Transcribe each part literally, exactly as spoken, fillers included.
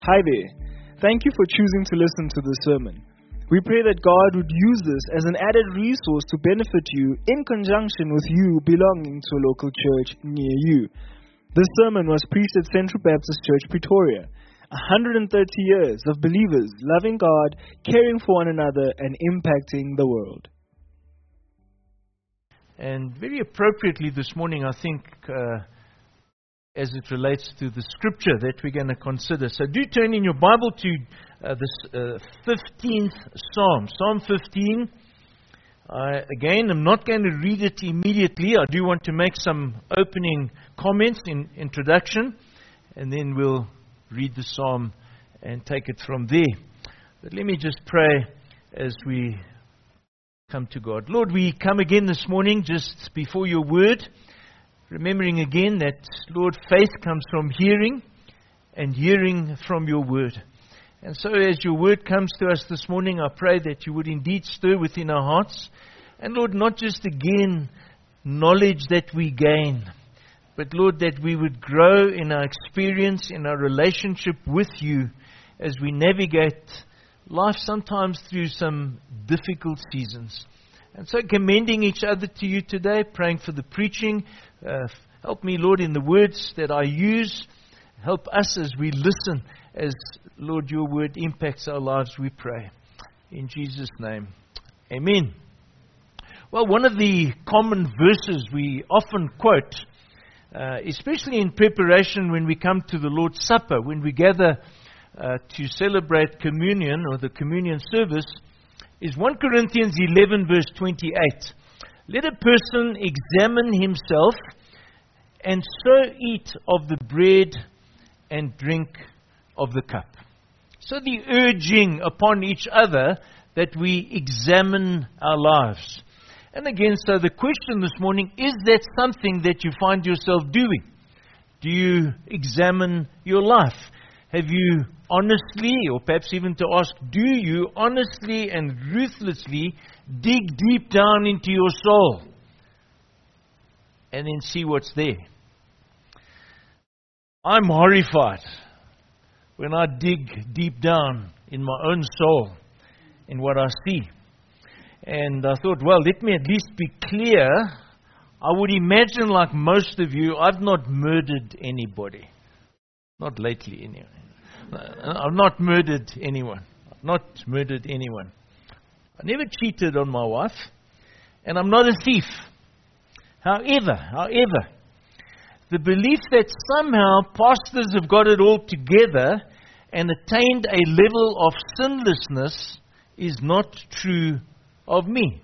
Hi there. Thank you for choosing to listen to this sermon. We pray that God would use this as an added resource to benefit you in conjunction with you belonging to a local church near you. This sermon was preached at Central Baptist Church, Pretoria. one hundred thirty years of believers loving God, caring for one another, and impacting the world. And very appropriately this morning, I think, uh, as it relates to the scripture that we're going to consider. So do turn in your Bible to uh, this uh, fifteenth Psalm, Psalm fifteen. I, again, I'm not going to read it immediately. I do want to make some opening comments in introduction, and then we'll read the Psalm and take it from there. But let me just pray as we come to God. Lord, we come again this morning just before your word, remembering again that, Lord, faith comes from hearing, and hearing from your word. And so as your word comes to us this morning, I pray that you would indeed stir within our hearts. And Lord, not just again knowledge that we gain, but Lord, that we would grow in our experience, in our relationship with you as we navigate life sometimes through some difficult seasons. And so commending each other to you today, praying for the preaching. Uh, help me, Lord, in the words that I use. Help us as we listen, as, Lord, your word impacts our lives, we pray. In Jesus' name, amen. Well, one of the common verses we often quote, uh, especially in preparation when we come to the Lord's Supper, when we gather uh, to celebrate communion or the communion service, is First Corinthians eleven verse twenty-eight. Let a person examine himself, and so eat of the bread and drink of the cup. So the urging upon each other that we examine our lives. And again, so the question this morning, is that something that you find yourself doing? Do you examine your life? Have you honestly, or perhaps even to ask, do you honestly and ruthlessly dig deep down into your soul and then see what's there? I'm horrified when I dig deep down in my own soul in what I see. And I thought, well, let me at least be clear. I would imagine, like most of you, I've not murdered anybody. Not lately, anyway. I've not murdered anyone. I've not murdered anyone. I never cheated on my wife, and I'm not a thief. However, however, the belief that somehow pastors have got it all together and attained a level of sinlessness is not true of me.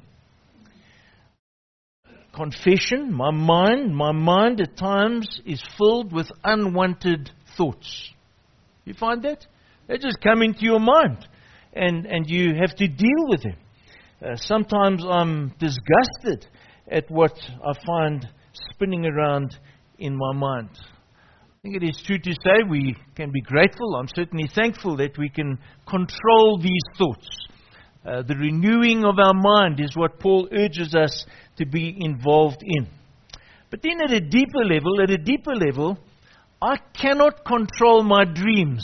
Confession, my mind, my mind at times is filled with unwanted thoughts. You find that? They just come into your mind, and, and you have to deal with them. Uh, sometimes I'm disgusted at what I find spinning around in my mind. I think it is true to say we can be grateful. I'm certainly thankful that we can control these thoughts. Uh, the renewing of our mind is what Paul urges us to be involved in. But then at a deeper level, at a deeper level, I cannot control my dreams.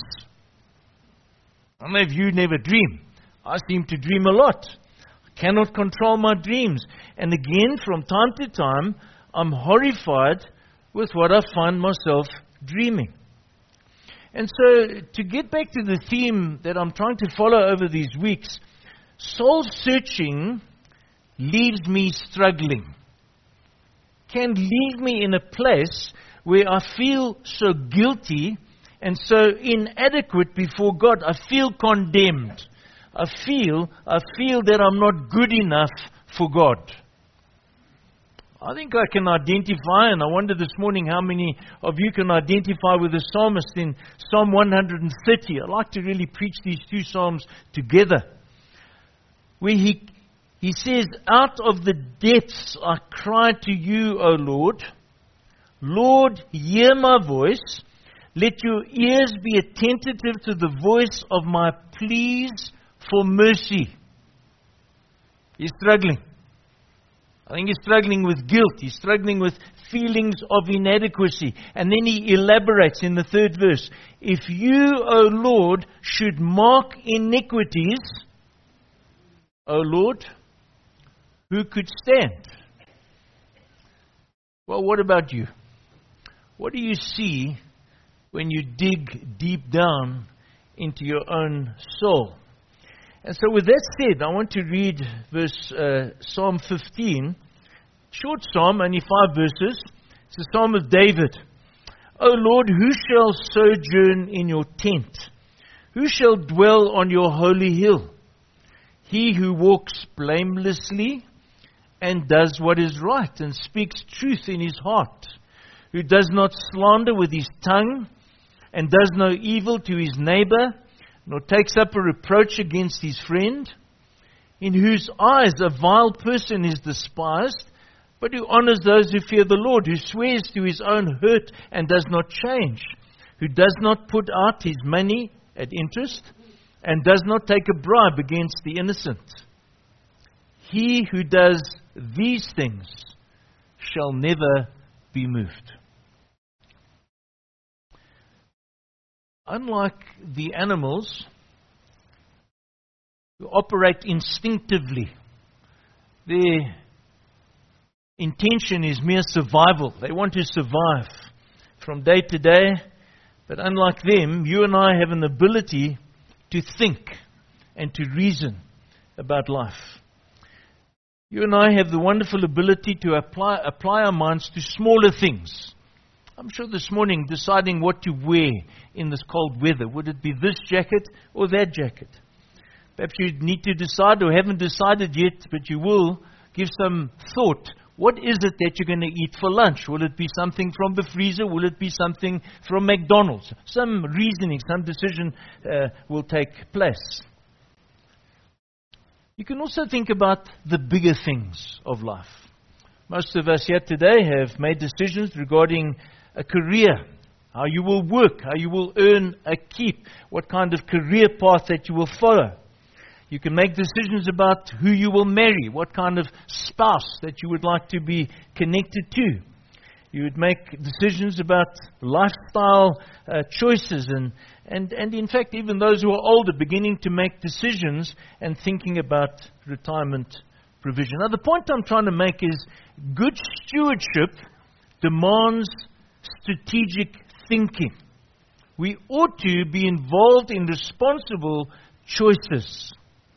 I don't know if you never dream. I seem to dream a lot. I cannot control my dreams. And again, from time to time, I'm horrified with what I find myself dreaming. And so, to get back to the theme that I'm trying to follow over these weeks, soul searching leaves me struggling. Can leave me in a place where I feel so guilty and so inadequate before God. I feel condemned. I feel, I feel that I'm not good enough for God. I think I can identify, and I wonder this morning how many of you can identify with the psalmist in Psalm one hundred thirty. I'd like to really preach these two psalms together, where he, he says, out of the depths I cry to you, O Lord. Lord, hear my voice. Let your ears be attentive to the voice of my pleas for mercy. He's struggling. I think he's struggling with guilt. He's struggling with feelings of inadequacy. And then he elaborates in the third verse. If you, O Lord, should mark iniquities, O Lord, who could stand? Well, what about you? What do you see when you dig deep down into your own soul? And so with that said, I want to read verse uh, Psalm fifteen. Short psalm, only five verses. It's a psalm of David. O Lord, who shall sojourn in your tent? Who shall dwell on your holy hill? He who walks blamelessly and does what is right and speaks truth in his heart, who does not slander with his tongue and does no evil to his neighbor, nor takes up a reproach against his friend, in whose eyes a vile person is despised, but who honors those who fear the Lord, who swears to his own hurt and does not change, who does not put out his money at interest, and does not take a bribe against the innocent. He who does these things shall never be moved. Unlike the animals who operate instinctively, their intention is mere survival. They want to survive from day to day. But unlike them, you and I have an ability to think and to reason about life. You and I have the wonderful ability to apply, apply our minds to smaller things. I'm sure this morning, deciding what to wear in this cold weather. Would it be this jacket or that jacket? Perhaps you need to decide or haven't decided yet, but you will give some thought. What is it that you're going to eat for lunch? Will it be something from the freezer? Will it be something from McDonald's? Some reasoning, some decision uh, will take place. You can also think about the bigger things of life. Most of us here today have made decisions regarding a career, how you will work, how you will earn a keep, what kind of career path that you will follow. You can make decisions about who you will marry, what kind of spouse that you would like to be connected to. You would make decisions about lifestyle uh, choices and, and, and in fact even those who are older beginning to make decisions and thinking about retirement provision. Now the point I'm trying to make is good stewardship demands strategic thinking. We ought to be involved in responsible choices.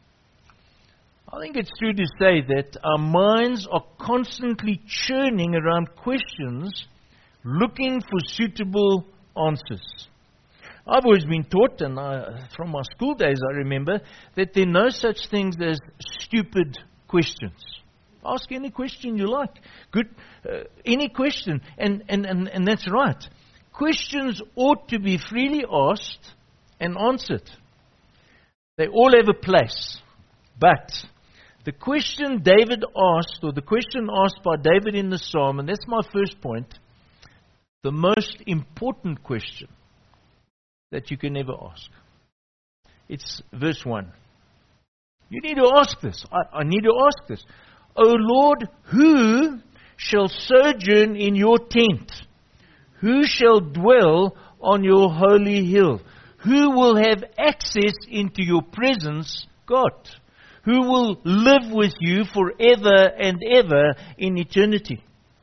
I think it's true to say that our minds are constantly churning around questions, looking for suitable answers. I've always been taught, and I, from my school days I remember, that there are no such things as stupid questions. Ask any question you like. Good, uh, any question, and, and, and, and that's right. Questions ought to be freely asked and answered. They all have a place, but the question David asked, or the question asked by David in the psalm, and that's my first point, the most important question that you can ever ask. It's verse one. You need to ask this. I, I need to ask this. O Lord, who shall sojourn in your tent? Who shall dwell on your holy hill? Who will have access into your presence, God? Who will live with you forever and ever in eternity?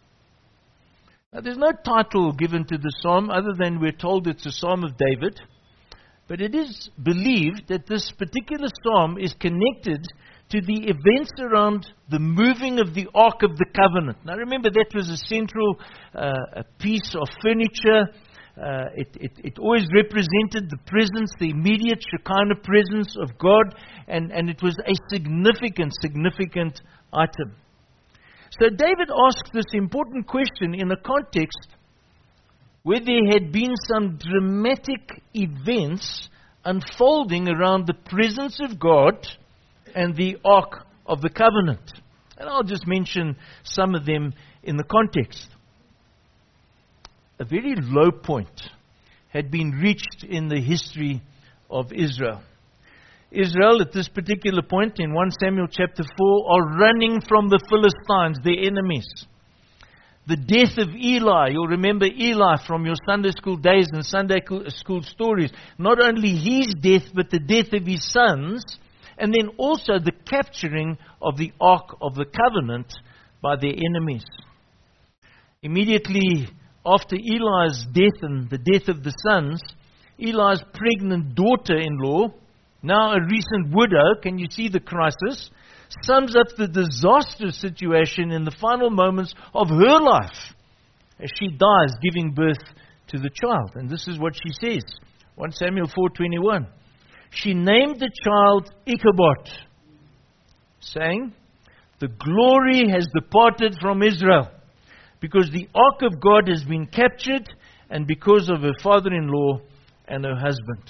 Now, there's no title given to the psalm other than we're told it's a psalm of David. But it is believed that this particular psalm is connected to the events around the moving of the Ark of the Covenant. Now remember, that was a central uh, a piece of furniture. Uh, it, it, it always represented the presence, the immediate Shekinah presence of God, and, and it was a significant, significant item. So David asked this important question in a context where there had been some dramatic events unfolding around the presence of God and the Ark of the Covenant. And I'll just mention some of them in the context. A very low point had been reached in the history of Israel. Israel, at this particular point in First Samuel chapter four, are running from the Philistines, their enemies. the death of Eli. You'll remember Eli from your Sunday school days and Sunday school stories. Not only his death, but the death of his sons. And then also the capturing of the Ark of the Covenant by their enemies. Immediately after Eli's death and the death of the sons, Eli's pregnant daughter-in-law, now a recent widow, can you see the crisis, sums up the disastrous situation in the final moments of her life as she dies giving birth to the child. And this is what she says, First Samuel four twenty-one. She named the child Ichabod, saying, "The glory has departed from Israel, because the ark of God has been captured, and because of her father-in-law and her husband."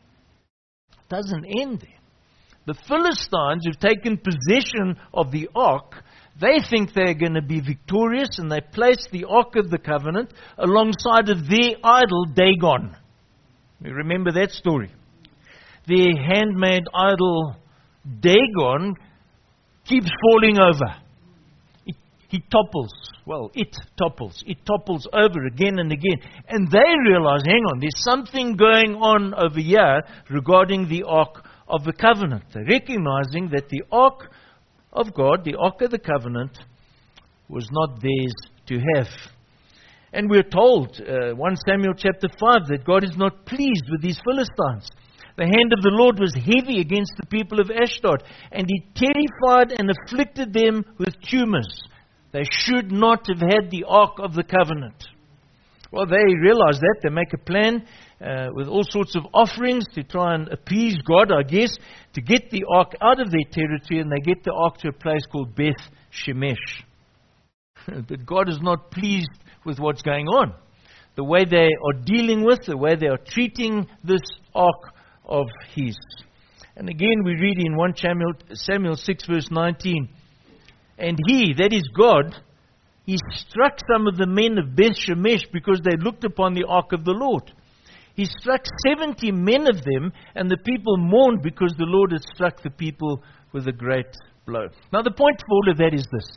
It doesn't end there. The Philistines who've taken possession of the ark, they think they're going to be victorious, and they place the ark of the covenant alongside of their idol Dagon. You remember that story? Their handmade idol Dagon keeps falling over. It, he topples. Well, it topples. It topples over again and again. And they realize, hang on, there's something going on over here regarding the Ark of the Covenant. They're recognizing that the Ark of God, the Ark of the Covenant, was not theirs to have. And we're told, uh, First Samuel chapter five, that God is not pleased with these Philistines. The hand of the Lord was heavy against the people of Ashdod, and He terrified and afflicted them with tumors. They should not have had the Ark of the Covenant. Well, they realize that. They make a plan uh, with all sorts of offerings to try and appease God, I guess, to get the Ark out of their territory, and they get the Ark to a place called Beth Shemesh. But God is not pleased with what's going on. The way they are dealing with, the way they are treating this Ark of His. And again we read in First Samuel, Samuel six verse nineteen, "And He," that is God, He struck some of the men of Beth Shemesh because they looked upon the ark of the Lord. He struck seventy men of them, and the people mourned because the Lord had struck the people with a great blow. Now the point of all of that is this.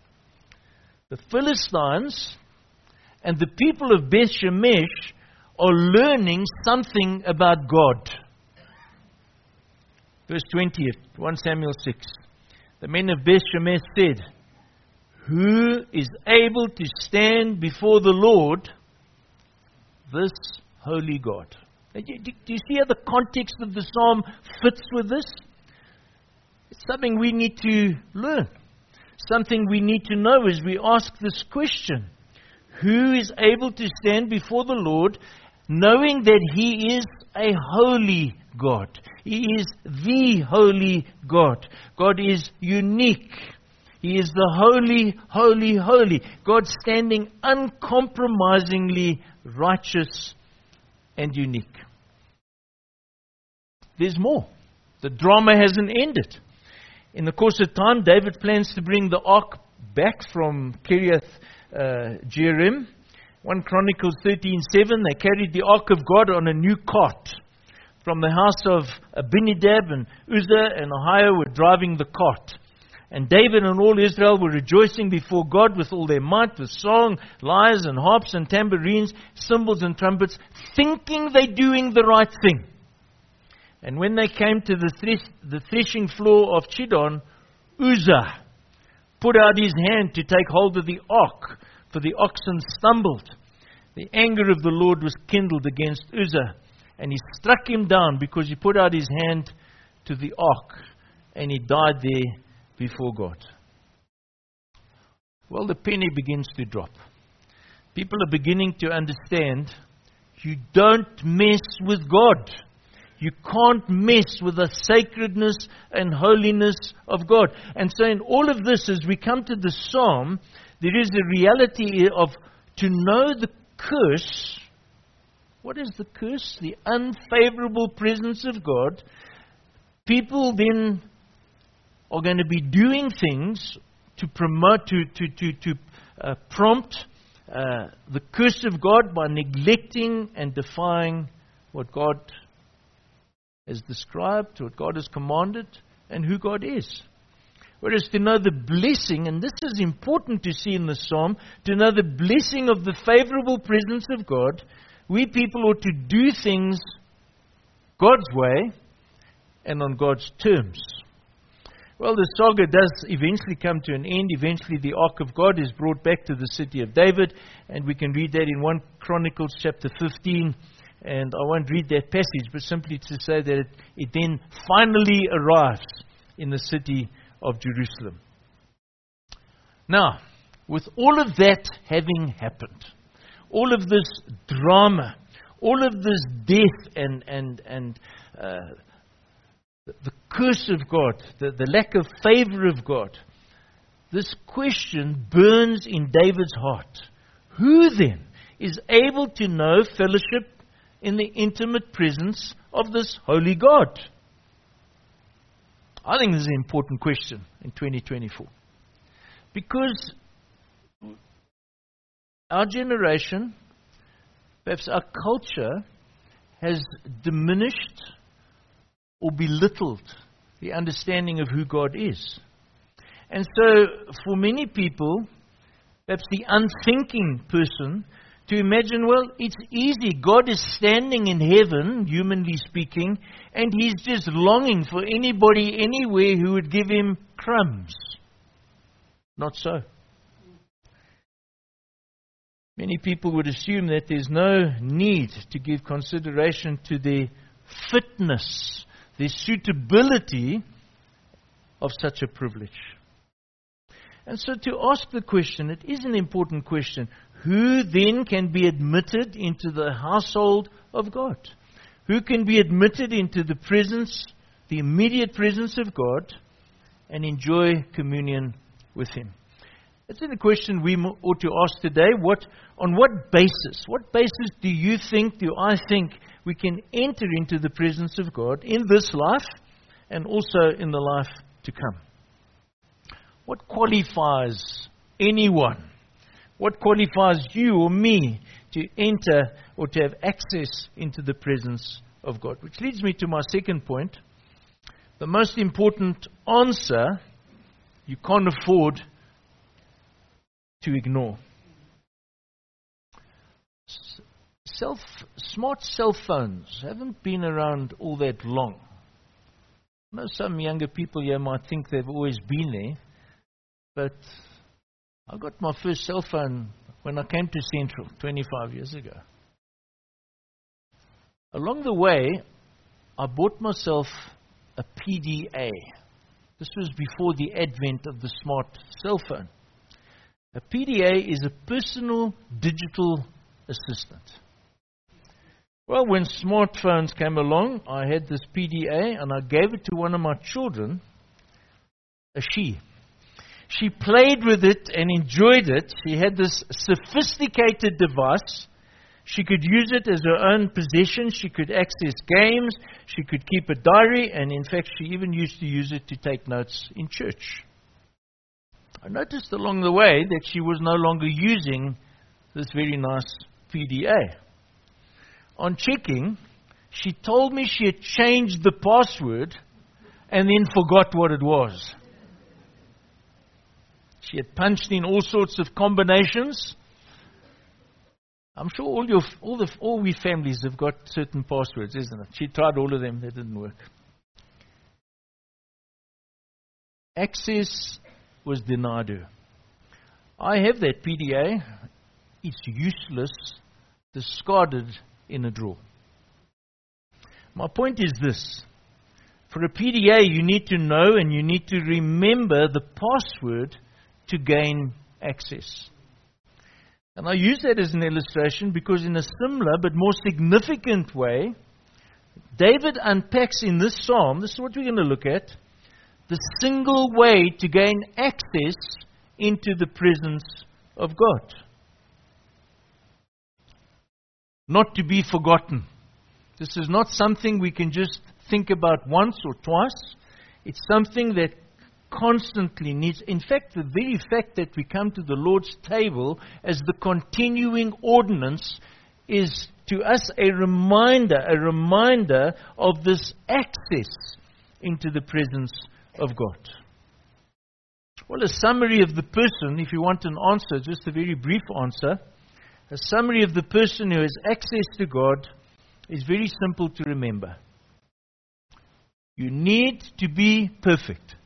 The Philistines and the people of Beth Shemesh are learning something about God. Verse twenty, First Samuel six. The men of Beth Shemesh said, "Who is able to stand before the Lord, this holy God?" Do you see how the context of the psalm fits with this? It's something we need to learn. Something we need to know as we ask this question. Who is able to stand before the Lord, knowing that He is a holy God? He is the holy God. God is unique. He is the holy, holy, holy. God standing uncompromisingly righteous and unique. There's more. The drama hasn't ended. In the course of time, David plans to bring the ark back from Kiriath uh, Jearim. First Chronicles thirteen seven, they carried the ark of God on a new cart. From the house of Abinadab and Uzzah and Ahio were driving the cart. And David and all Israel were rejoicing before God with all their might, with song, lyres and harps and tambourines, cymbals and trumpets, thinking they're doing the right thing. And when they came to the, thresh, the threshing floor of Chidon, Uzzah put out his hand to take hold of the ark, for the oxen stumbled. The anger of the Lord was kindled against Uzzah, and he struck him down because he put out his hand to the ark, and he died there before God. Well, the penny begins to drop. People are beginning to understand you don't mess with God. You can't mess with the sacredness and holiness of God. And so in all of this, as we come to the psalm, there is a reality of to know the curse. What is the curse? The unfavorable presence of God. People then are going to be doing things to promote, to to to, to uh, prompt uh, the curse of God by neglecting and defying what God has described, what God has commanded, and who God is. Whereas to know the blessing, and this is important to see in the psalm, to know the blessing of the favorable presence of God, we people ought to do things God's way and on God's terms. Well, the saga does eventually come to an end. Eventually the Ark of God is brought back to the city of David, and we can read that in First Chronicles chapter fifteen. And I won't read that passage, but simply to say that it, it then finally arrives in the city of Jerusalem. Now, with all of that having happened, all of this drama, all of this death and and and uh, the curse of God, the, the lack of favor of God, this question burns in David's heart. Who then is able to know fellowship in the intimate presence of this holy God? I think this is an important question in twenty twenty-four. Because our generation, perhaps our culture, has diminished or belittled the understanding of who God is. And so, for many people, perhaps the unthinking person, to imagine, well, it's easy. God is standing in heaven, humanly speaking, and He's just longing for anybody, anywhere who would give Him crumbs. Not so. Many people would assume that there's no need to give consideration to their fitness, their suitability of such a privilege. And so to ask the question, it is an important question. Who then can be admitted into the household of God? Who can be admitted into the presence, the immediate presence of God, and enjoy communion with Him? That's a question we ought to ask today. What, on what basis? What basis do you think, do I think, we can enter into the presence of God in this life and also in the life to come? What qualifies anyone? What qualifies you or me to enter or to have access into the presence of God? Which leads me to my second point. The most important answer you can't afford to ignore. Self, smart cell phones haven't been around all that long. I know some younger people here might think they've always been there, but I got my first cell phone when I came to Central twenty-five years ago. Along the way, I bought myself a P D A. This was before the advent of the smart cell phone. A P D A is a personal digital assistant. Well, when smartphones came along, I had this P D A and I gave it to one of my children, a she. She played with it and enjoyed it. She had this sophisticated device. She could use it as her own possession. She could access games. She could keep a diary. And in fact, she even used to use it to take notes in church. I noticed along the way that she was no longer using this very nice P D A. On checking, she told me she had changed the password and then forgot what it was. She had punched in all sorts of combinations. I'm sure all your, all the, all we families have got certain passwords, isn't it? She tried all of them, they didn't work. Access was denied her. I have that P D A. It's useless, discarded in a drawer. My point is this. For a P D A, you need to know and you need to remember the password to gain access. And I use that as an illustration because in a similar but more significant way, David unpacks in this psalm, this is what we're going to look at, the single way to gain access into the presence of God. Not to be forgotten. This is not something we can just think about once or twice. It's something that constantly needs, in fact, the very fact that we come to the Lord's table as the continuing ordinance is to us a reminder, a reminder of this access into the presence of God. Well, a summary of the person, if you want an answer, just a very brief answer, a summary of the person who has access to God is very simple to remember. You need to be perfect.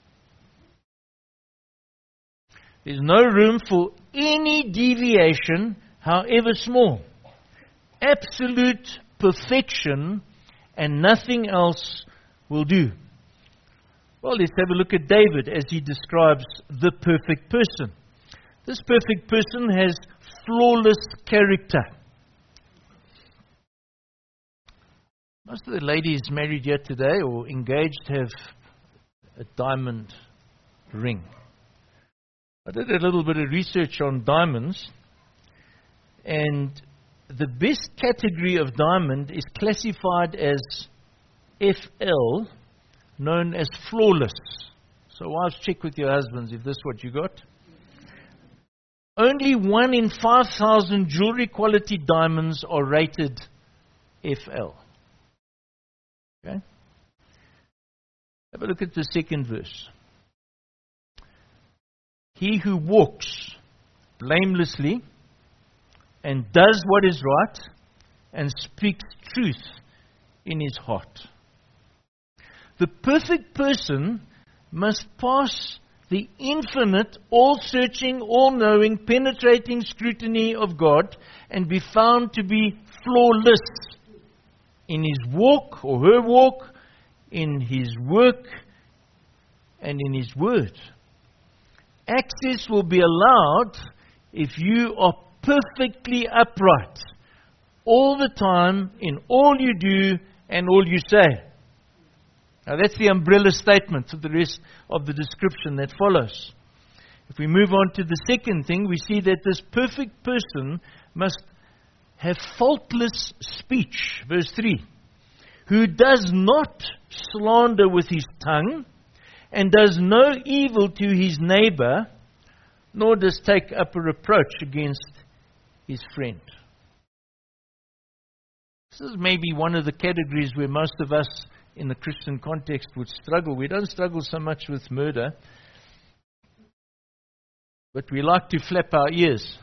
There's no room for any deviation, however small. Absolute perfection and nothing else will do. Well, let's have a look at David as he describes the perfect person. This perfect person has flawless character. Most of the ladies married here today or engaged have a diamond ring. I did a little bit of research on diamonds, and the best category of diamond is classified as F L, known as flawless. So wives, check with your husbands if this is what you got. Only one in five thousand jewelry quality diamonds are rated F L. Okay? Have a look at the second verse. He who walks blamelessly and does what is right and speaks truth in his heart. The perfect person must pass the infinite, all-searching, all-knowing, penetrating scrutiny of God and be found to be flawless in his walk or her walk, in his work, and in his word. Access will be allowed if you are perfectly upright all the time in all you do and all you say. Now that's the umbrella statement for the rest of the description that follows. If we move on to the second thing, we see that this perfect person must have faultless speech. Verse three. Who does not slander with his tongue, and does no evil to his neighbor, nor does take up a reproach against his friend. This is maybe one of the categories where most of us in the Christian context would struggle. We don't struggle so much with murder, but we like to flap our ears.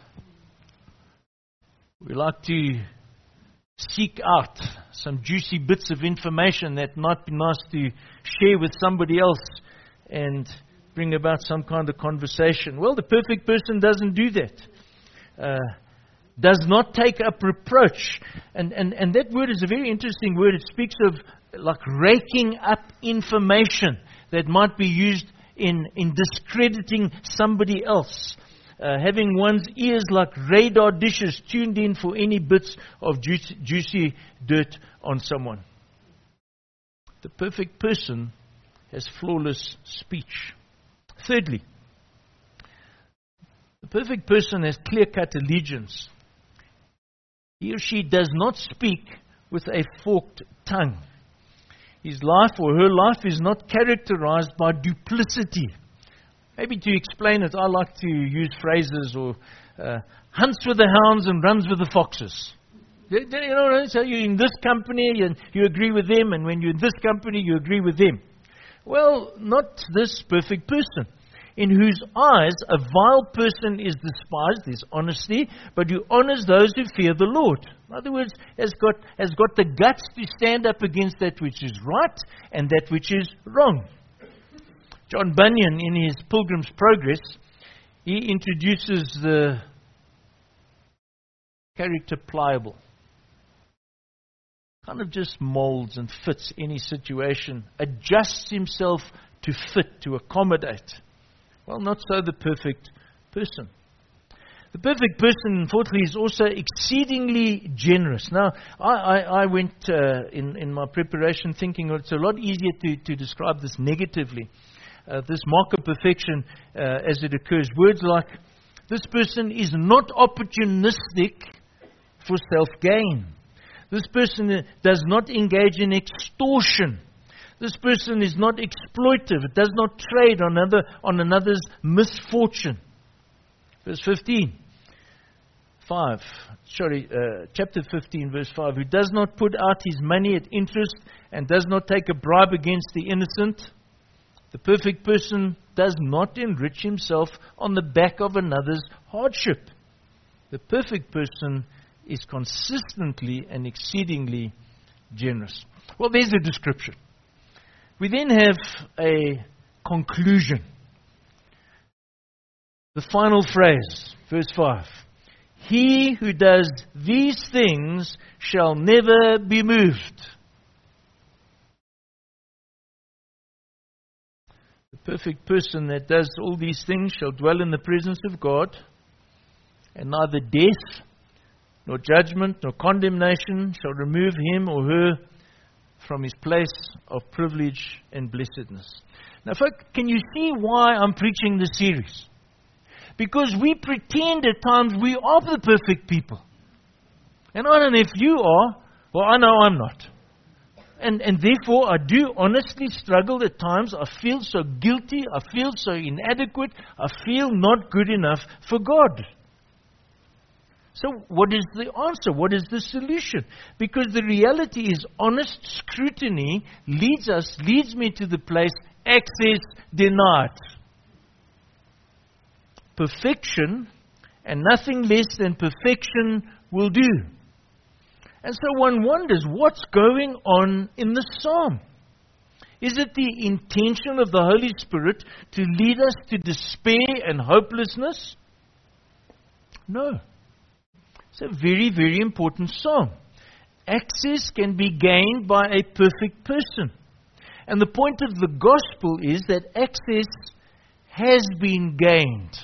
We like to seek out some juicy bits of information that might be nice to share with somebody else and bring about some kind of conversation. Well, the perfect person doesn't do that. Uh, does not take up reproach. And, and, and that word is a very interesting word. It speaks of like raking up information that might be used in, in discrediting somebody else. Uh, having one's ears like radar dishes tuned in for any bits of juicy, juicy dirt on someone. The perfect person has flawless speech. Thirdly, the perfect person has clear-cut allegiance. He or she does not speak with a forked tongue. His life or her life is not characterized by duplicity. Maybe to explain it, I like to use phrases or uh, hunts with the hounds and runs with the foxes. You know, so you're in this company and you agree with them, and when you're in this company, you agree with them. Well, not this perfect person, in whose eyes a vile person is despised, there's honesty, but who honors those who fear the Lord. In other words, has got, has got the guts to stand up against that which is right and that which is wrong. John Bunyan, in his Pilgrim's Progress, he introduces the character pliable. Kind of just molds and fits any situation, adjusts himself to fit, to accommodate. Well, not so the perfect person. The perfect person, fourthly, is also exceedingly generous. Now, I, I, I went uh, in, in my preparation thinking it's a lot easier to, to describe this negatively. Uh, this mark of perfection uh, as it occurs. Words like, this person is not opportunistic for self-gain. This person does not engage in extortion. This person is not exploitive. It does not trade on another on another's misfortune. Verse fifteen. five. Sorry, uh, chapter fifteen, verse five. Who does not put out his money at interest and does not take a bribe against the innocent. The perfect person does not enrich himself on the back of another's hardship. The perfect person is consistently and exceedingly generous. Well, there's a description. We then have a conclusion. The final phrase, verse five. He who does these things shall never be moved. The perfect person that does all these things shall dwell in the presence of God, and neither death, nor judgment, nor condemnation shall remove him or her from his place of privilege and blessedness. Now, folks, can you see why I'm preaching this series? Because we pretend at times we are the perfect people. And I don't know if you are. Well, I know I'm not. And, and therefore, I do honestly struggle at times. I feel so guilty. I feel so inadequate. I feel not good enough for God. So what is the answer? What is the solution? Because the reality is honest scrutiny leads us, leads me to the place access denied. Perfection and nothing less than perfection will do. And so one wonders, what's going on in the psalm? Is it the intention of the Holy Spirit to lead us to despair and hopelessness? No. It's a very, very important psalm. Access can be gained by a perfect person. And the point of the gospel is that access has been gained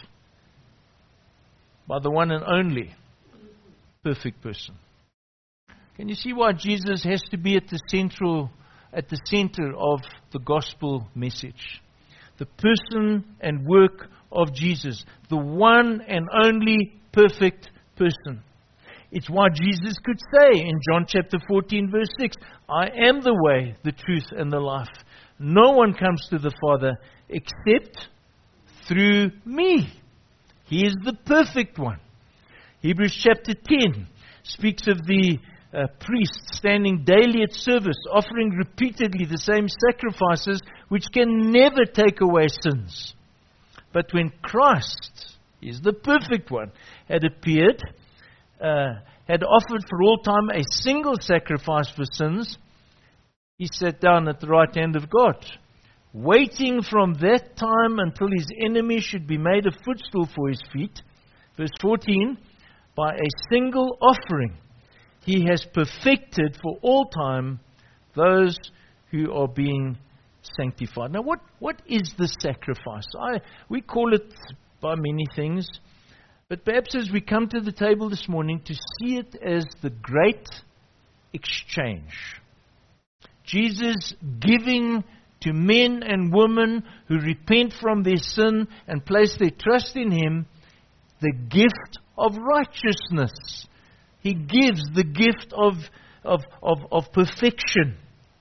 by the one and only perfect person. Can you see why Jesus has to be at the central, at the center of the gospel message? The person and work of Jesus, the one and only perfect person. It's why Jesus could say in John chapter fourteen, verse six, I am the way, the truth, and the life. No one comes to the Father except through me. He is the perfect one. Hebrews chapter ten speaks of the uh, priest standing daily at service, offering repeatedly the same sacrifices which can never take away sins. But when Christ, is the perfect one, had appeared, uh, had offered for all time a single sacrifice for sins, he sat down at the right hand of God, waiting from that time until his enemy should be made a footstool for his feet. Verse fourteen, by a single offering, he has perfected for all time those who are being sanctified. Now, what, what is the sacrifice? I, we call it by many things, but perhaps as we come to the table this morning to see it as the great exchange. Jesus giving to men and women who repent from their sin and place their trust in Him the gift of righteousness. He gives the gift of, of, of, of perfection.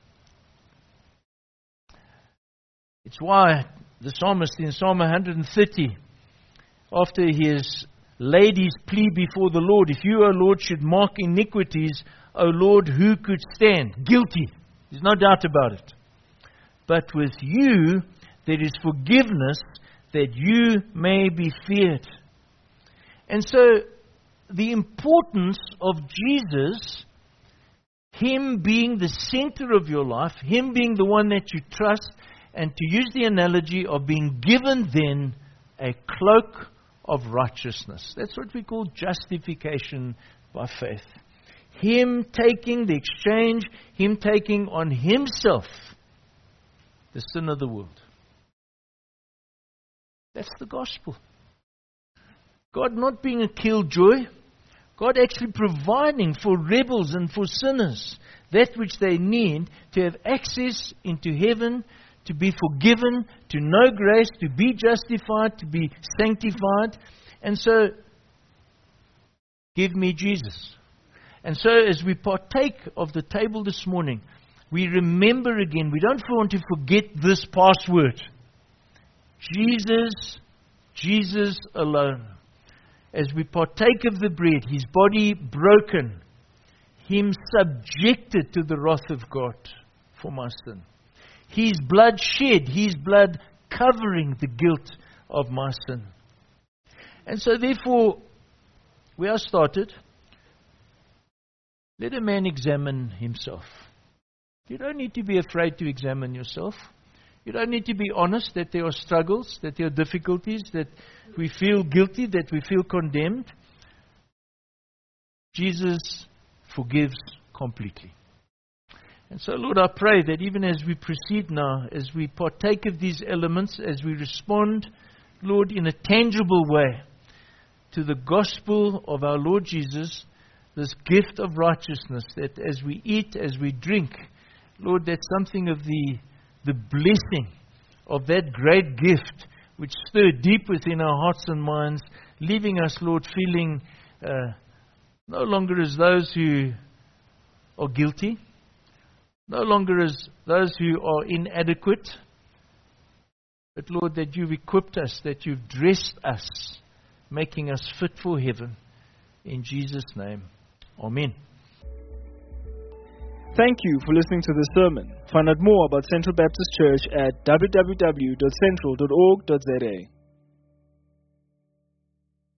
It's why the psalmist in Psalm one thirty, after he has laid his plea before the Lord, if you, O Lord, should mark iniquities, O Lord, who could stand? Guilty. There's no doubt about it. But with you there is forgiveness, that you may be feared. And so the importance of Jesus, Him being the center of your life, Him being the one that you trust, and to use the analogy of being given then a cloak of righteousness. That's what we call justification by faith. Him taking the exchange, Him taking on Himself the sin of the world. That's the gospel. God not being a killjoy, God actually providing for rebels and for sinners that which they need to have access into heaven, to be forgiven, to know grace, to be justified, to be sanctified. And so, give me Jesus. And so as we partake of the table this morning, we remember again, we don't want to forget this password. Jesus, Jesus alone. As we partake of the bread, His body broken, Him subjected to the wrath of God for my sin. His blood shed, His blood covering the guilt of my sin. And so therefore, where I started, let a man examine himself. You don't need to be afraid to examine yourself. You don't need to be honest that there are struggles, that there are difficulties, that we feel guilty, that we feel condemned. Jesus forgives completely. And so, Lord, I pray that even as we proceed now, as we partake of these elements, as we respond, Lord, in a tangible way to the gospel of our Lord Jesus, this gift of righteousness, that as we eat, as we drink, Lord, that something of the, the blessing of that great gift which stirred deep within our hearts and minds, leaving us, Lord, feeling uh, no longer as those who are guilty, no longer as those who are inadequate, but Lord, that you've equipped us, that you've dressed us, making us fit for heaven. In Jesus' name, amen. Thank you for listening to this sermon. Find out more about Central Baptist Church at w w w dot central dot org dot z a.